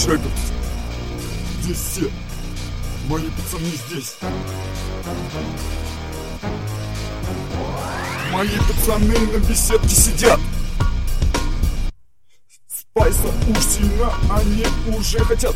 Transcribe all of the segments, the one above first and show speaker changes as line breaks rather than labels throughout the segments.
Рекордс. Здесь все мои пацаны здесь. Мои пацаны на беседке сидят. Спайса уж сильно они уже хотят.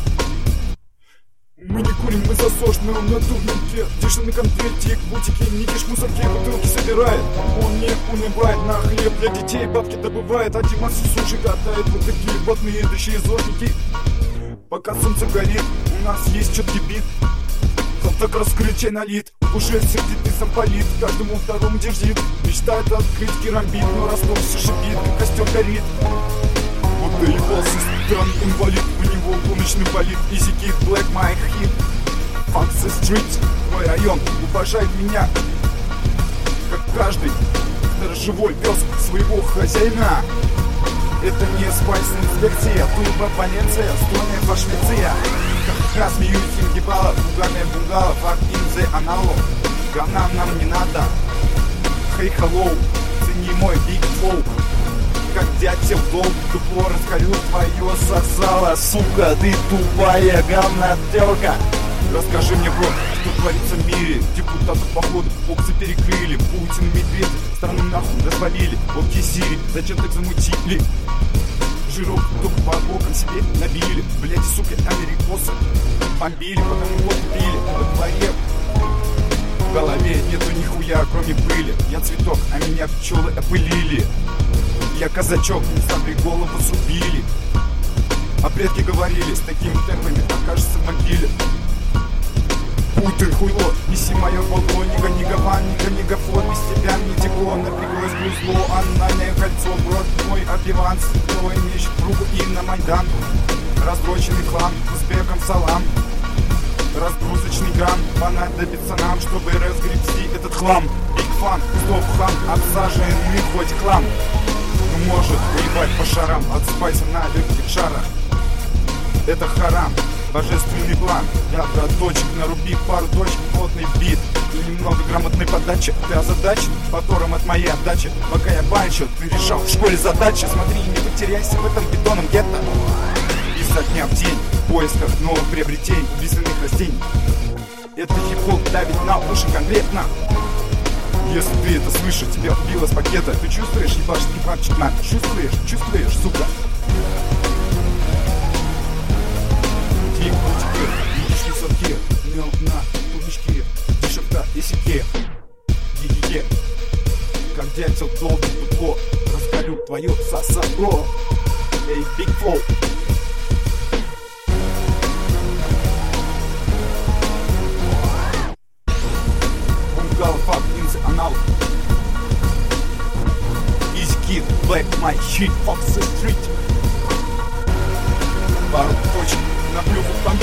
Мы не курим, мы засошные на турнике. Дишь на конфетик, бутики, никиш, мусорки, бутылки собирает. Он не унывает, на хлеб для детей бабки добывает. А Димас суши катает, вот такие ботные дыши зожники. Пока солнце горит, у нас есть четкий бит. Завтрак раскрыт, чай налит, уже сердитый замполит. Каждому второму дерзит, мечтает открыть керамбит. Но Ростов все шипит, и костер горит. Вот доебался странный инвалид, у него гоночный болит. Easy Kid, Black Mike Hit, Funk the Street. Мой район уважает меня, как каждый сторожевой пес своего хозяина. Это не спайс инспекция, турбо Венеция, Эстония, Швеция. Ха-ха, смеюсь, ингибала, угарная бунгала, fuck in the analo. Говна нам не надо, hey hello, цени мой big flow. Как дятел долг, дупло раскалю твое сосало. Сука, ты тупая говнотерка. Расскажи мне, бро, что творится в мире. Депутатов походу боксы перекрыли. Путин и Медведев страну нахуй развалили. Окей, Сири, зачем так замутили? Жирок только по бокам себе набили. Блядь, сука, америкосы бомбили, потому вот пили. Во дворе в голове нету нихуя, кроме пыли. Я цветок, а меня пчелы опылили. Я казачок, не сабли голову срубили. А предки говорили, с такими темпами окажется в могиле. Пуй ты хуйло, неси мое бабло. Нига ван, нига флот. Без тебя мне текло, напряглось грузло. Анальное кольцо, брод мой обиван. Твой меч в руку и на Майдан. Раздроченный клан, узбекам салам. Разгрузочный грамм, понадобится нам, чтобы разгребсти этот хлам. Биг фан, стоп хам, обсаженный хоть хлам. Ну может уебать по шарам от спайса на легких шарах. Это харам, божественный план. Я точек наруби пару точек, плотный бит и немного грамотной подачи. Ты озадачен, мотором от моей отдачи. Пока я банчил, ты решал в школе задачи. Смотри, не потеряйся в этом бетонном гетто. Изо дня в день в поисках новых приобретений, убийственных растений. Это хип-хоп давит на уши конкретно. Если ты это слышишь, тебя убило с пакета. Ты чувствуешь, ебашный папчик на? Чувствуешь, сука? Тик-тик, видишь высотки, мел на туничке, дешевка и сетке. Ги-ги-ги, как дятел долбит дупло, раскалю твое сосало. Эй, Big Flow. Fuck in the anal. Easy Kid, Black Mike Hit, Fuck the Street. Пару точек на плюху там